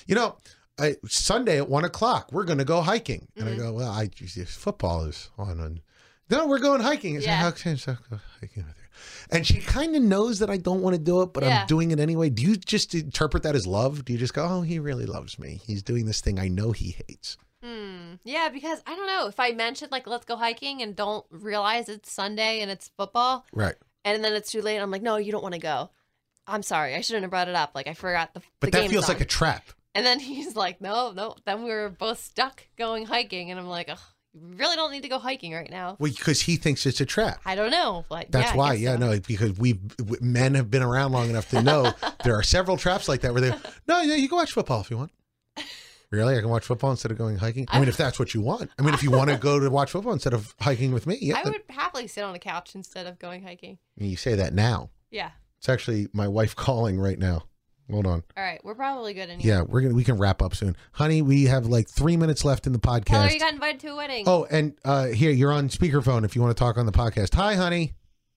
Sunday at 1:00, we're going to go hiking. And I go, well, football is on. No, we're going hiking. Yeah. How can I go hiking with her? And she kind of knows that I don't want to do it, but I'm doing it anyway. Do you just interpret that as love? Do you just go, oh, he really loves me. He's doing this thing I know he hates. Yeah, because I don't know if I mentioned like, let's go hiking and don't realize it's Sunday and it's football. Right. And then it's too late. I'm like, no, you don't want to go. I'm sorry. I shouldn't have brought it up. Like I forgot But that feels like a trap. And then he's like, no. Then we were both stuck going hiking. And I'm like, ugh, you really don't need to go hiking right now. Well, because he thinks it's a trap. I don't know. But that's why. Yeah, so. No, because men have been around long enough to know there are several traps like that where you can watch football if you want. Really? I can watch football instead of going hiking? I mean, if that's what you want. I mean, if you want to go to watch football instead of hiking with me, yeah. I would happily sit on a couch instead of going hiking. You say that now. Yeah. It's actually my wife calling right now. Hold on. All right. We're probably good anyway. Yeah, we can wrap up soon. Honey, we have like 3 minutes left in the podcast. Tell her you got invited to a wedding. Oh, and here, you're on speakerphone if you want to talk on the podcast. Hi, honey.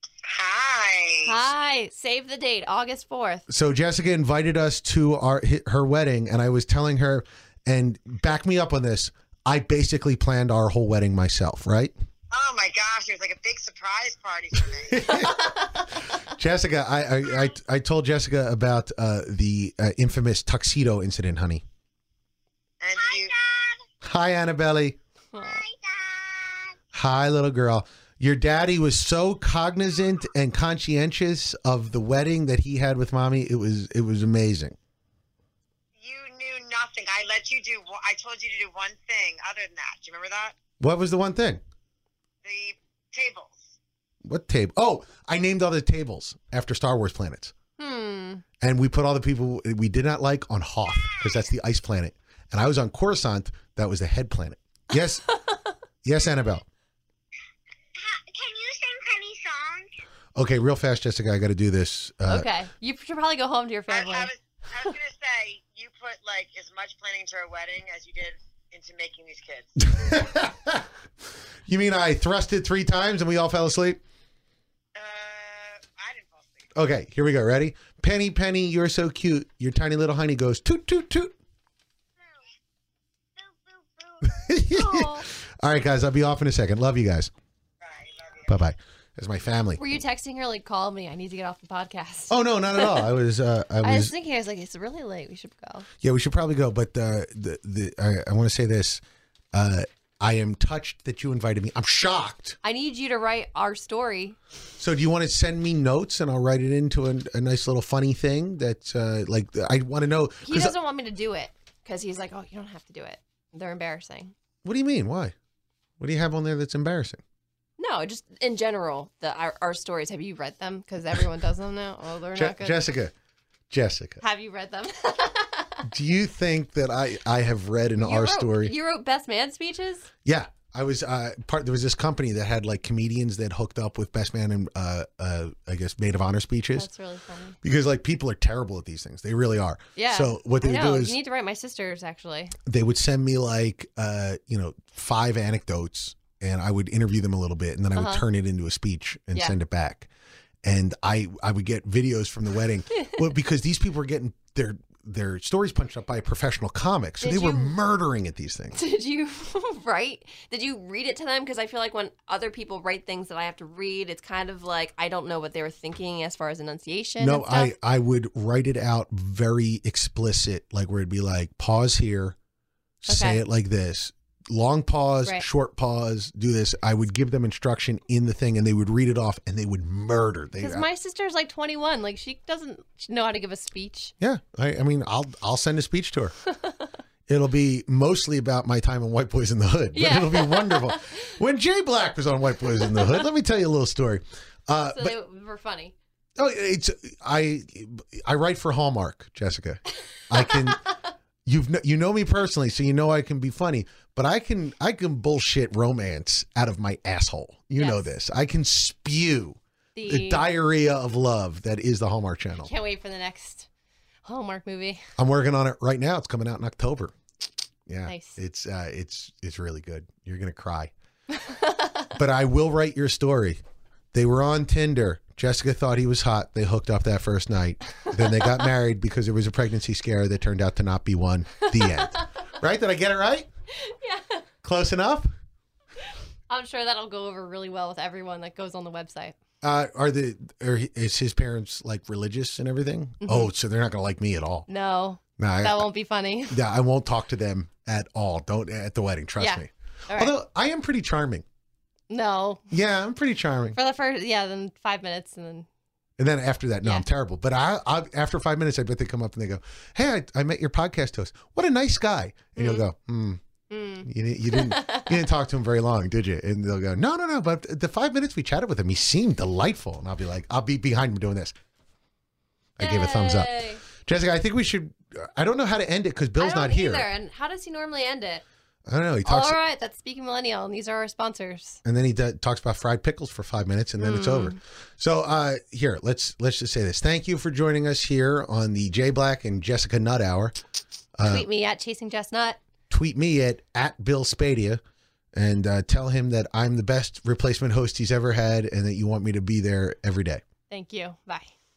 Hi. Save the date, August 4th. So Jessica invited us to her wedding, and I was telling her, and back me up on this, I basically planned our whole wedding myself, right? Oh my gosh, it was like a big surprise party for me. Jessica, I told Jessica about the infamous tuxedo incident, honey. And Hi, Dad. Hi, Annabelle. Hi, Dad. Hi, little girl. Your daddy was so cognizant and conscientious of the wedding that he had with mommy. It was amazing. You knew nothing. I told you to do one thing other than that. Do you remember that? What was the one thing? The tables. What table? Oh, I named all the tables after Star Wars planets. And we put all the people we did not like on Hoth, because that's the ice planet. And I was on Coruscant. That was the head planet. Yes. Yes, Annabelle. Can you sing Penny songs? Okay, real fast, Jessica. I got to do this. Okay. You should probably go home to your family. I was going to say, you put like as much planning to our wedding as you did into making these kids. You mean I thrusted 3 times and we all fell asleep? I didn't fall asleep. Okay, here we go. Ready? Penny, Penny, you're so cute. Your tiny little honey goes toot, toot, toot. Boo, boo, boo. All right, guys, I'll be off in a second. Love you guys. Bye. Love you. Bye-bye. That's my family. Were you texting her like, call me? I need to get off the podcast. Oh, no, not at all. I was thinking, I was like, it's really late. We should go. Yeah, we should probably go. But I want to say this. I am touched that you invited me. I'm shocked. I need you to write our story. So do you want to send me notes and I'll write it into a nice little funny thing that's like, I want to know. He doesn't want me to do it because he's like, oh, you don't have to do it. They're embarrassing. What do you mean? Why? What do you have on there that's embarrassing? No, just in general, our stories. Have you read them? Because everyone does them now. Oh, they're not good. Jessica. Have you read them? Do you think that I have read our story? You wrote best man speeches? Yeah. I was there was this company that had like comedians that hooked up with best man and I guess maid of honor speeches. That's really funny. Because like people are terrible at these things. They really are. Yeah. So what they would do is you need to write my sisters actually. They would send me like 5 anecdotes and I would interview them a little bit and then I would turn it into a speech and send it back. And I would get videos from the wedding. Well, because these people were getting their stories punched up by a professional comic. So they were murdering at these things. Did you Did you read it to them? Because I feel like when other people write things that I have to read, it's kind of like I don't know what they were thinking as far as enunciation. No, I would write it out very explicit, like where it'd be like, pause here, say it like this. Long pause, short pause, do this. I would give them instruction in the thing and they would read it off and they would murder. Because my sister's like 21. Like she doesn't know how to give a speech. Yeah. I mean, I'll send a speech to her. It'll be mostly about my time on White Boys in the Hood. But it'll be wonderful. When Jay Black was on White Boys in the Hood, let me tell you a little story. They were funny. Oh, I write for Hallmark, Jessica. I can... You know me personally, so you know I can be funny, but I can bullshit romance out of my asshole. You know this. I can spew the diarrhea of love that is the Hallmark Channel. Can't wait for the next Hallmark movie. I'm working on it right now. It's coming out in October. Yeah, nice. It's really good. You're gonna cry, but I will write your story. They were on Tinder. Jessica thought he was hot. They hooked up that first night. Then they got married because there was a pregnancy scare that turned out to not be one. The end. Right? Did I get it right? Yeah. Close enough? I'm sure that'll go over really well with everyone that goes on the website. Is his parents like religious and everything? Mm-hmm. Oh, so they're not going to like me at all. No. That won't be funny. Yeah, I won't talk to them at all. Don't at the wedding. Trust me. All right. Although I am pretty charming. No. Yeah, I'm pretty charming. For the first, then 5 minutes and then after that, no, I'm terrible. But I after 5 minutes, I bet they come up and they go, hey, I met your podcast host. What a nice guy. And you'll go, You didn't talk to him very long, did you? And they'll go, no. But the 5 minutes we chatted with him, he seemed delightful. And I'll be like, I'll be behind him doing this. I gave a thumbs up. Jessica, I think we should, I don't know how to end it because Bill's not here. And how does he normally end it? I don't know. He talks. All right, that's Speaking Millennial, and these are our sponsors. And then he talks about fried pickles for 5 minutes, and then it's over. So here, let's just say this. Thank you for joining us here on the Jay Black and Jessica Nutt Hour. Tweet me at Chasing Jess Nutt. Tweet me at Bill Spadia, and tell him that I'm the best replacement host he's ever had, and that you want me to be there every day. Thank you. Bye.